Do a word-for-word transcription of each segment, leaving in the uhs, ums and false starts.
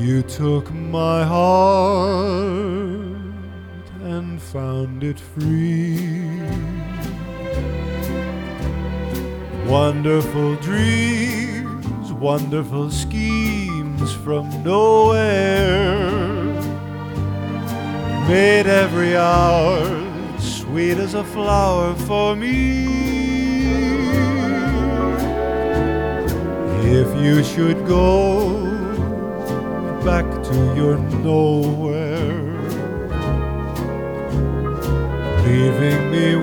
You took my heart and found it free. Wonderful dreams, wonderful schemes from nowhere made every hour sweet as a flower for me. If you should go back to your nowhere, leaving me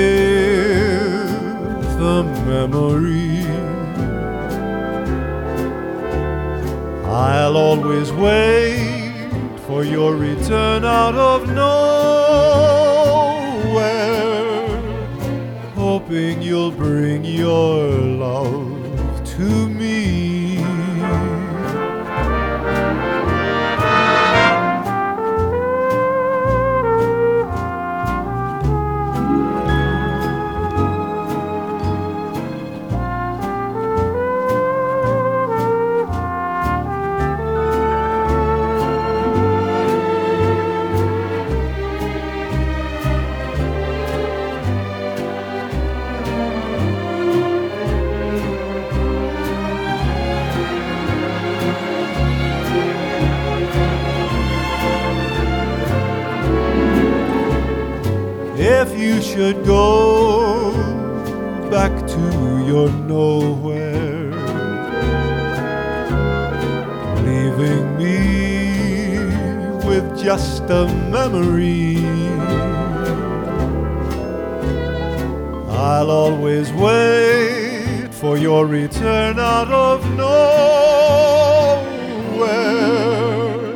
with a memory, I'll always wait for your return out of nowhere, hoping you'll bring your love to me. If you should go back to your nowhere, leaving me with just a memory, I'll always wait for your return out of nowhere,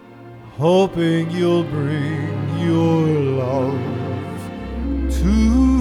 hoping you'll bring your love to